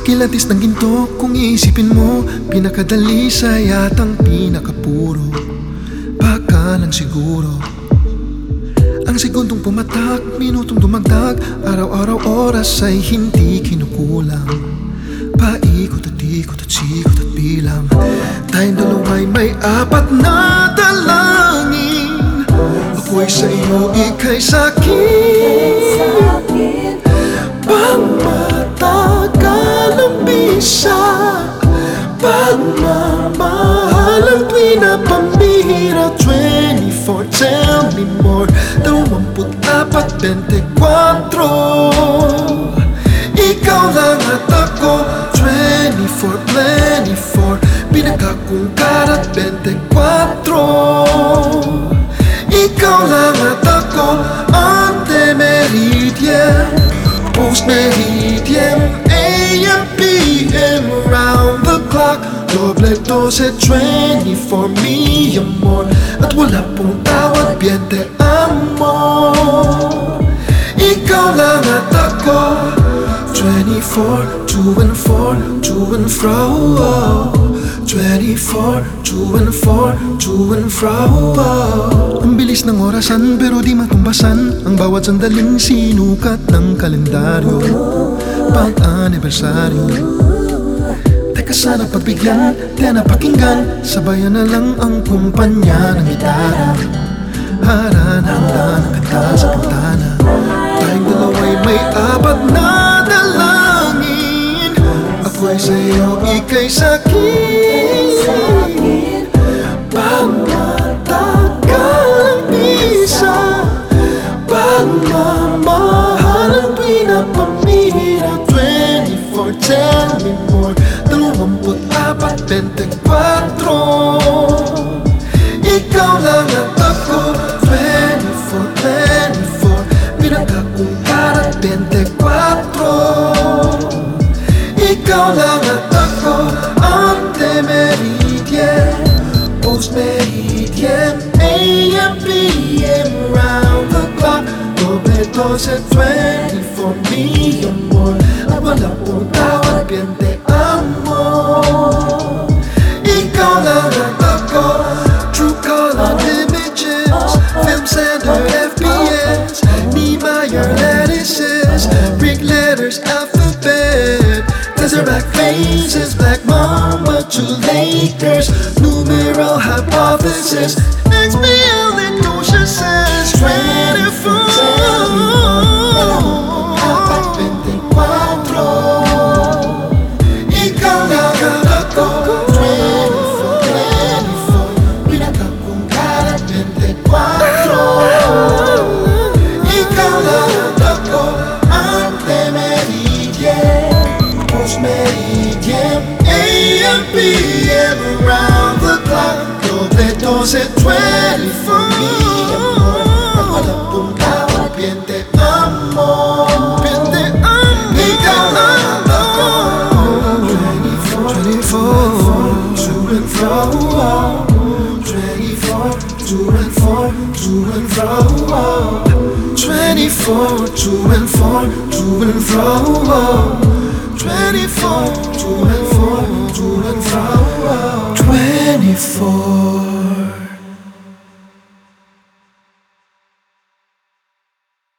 Kilatis ng ginto kung iisipin mo, pinakadali sa yatang pinakapuro. Baka lang siguro ang segundong pumatak, minutong dumagdag, araw-araw oras ay hindi kinukulang. Paikot at ikot at sikot at bilang, tayong dalawa'y may apat na dalangin. Ako'y sa iyo, ika'y sa'kin. Pagmatagal ang bisa, pagmamahal ang tuwi na pambihira. 24, tell me more. 24, 24. Ikaw lang at ako. 24, 24. Pinagkakungkar at 24. Ikaw lang at ako. Ante meridiem, post meridiem, AM, PM, round the clock. Doble 12, 24, mi amor. At wala pong tawad, bien te amo. Ikaw lang at ako. 24, to and for, to and fro. 24, to and for, to and fro. Ang bilis ng orasan pero di matumbasan ang bawat sandaling sinukat ng kalendaryo. Pag-anibersaryo, teka sana pagbigyan, di na pakinggan, sabayan na lang ang kumpanya ng gitara. Harana, handa ng kanta sa pintana, tayong dalawa'y may apat na dalangin. Ako'y sa'yo, ika'y sa'kin. Pagmatagal ang bisa, pagmamahal ang tuwi na pambihira. 24, tell me more. 24, 24. Ikaw lang at ako. 24, 24. Pinagkakungkar at 24. Ikaw lang at ako. Ante meridiem, post meridiem, AM, PM, round the clock. Doble 12, 24, mi amor. At wala pong tawad, bien te amo. Ikaw lang at ako. True color images, film center, FPS, Niemeyer lattices, Greek letters, alphabet, Tesseract phases, Black Mamba to Lakers, numeral hypothesis, XBL and Gaussian says 24. Ikaw lang at ako. 24, 24. Pinagkakungkar at 24. Ikaw lang at ako. Ante meridiem, post meridiem, AM, PM, around the clock. Doble 12, 24. Mi amor, at wala pong tawad, bien te amo. Bien te amo. Ikaw lang at ako. 24, to and fro. 24, to and for, to and fro. 24, to and for, to and fro. 24, to and for, to and fro. 24.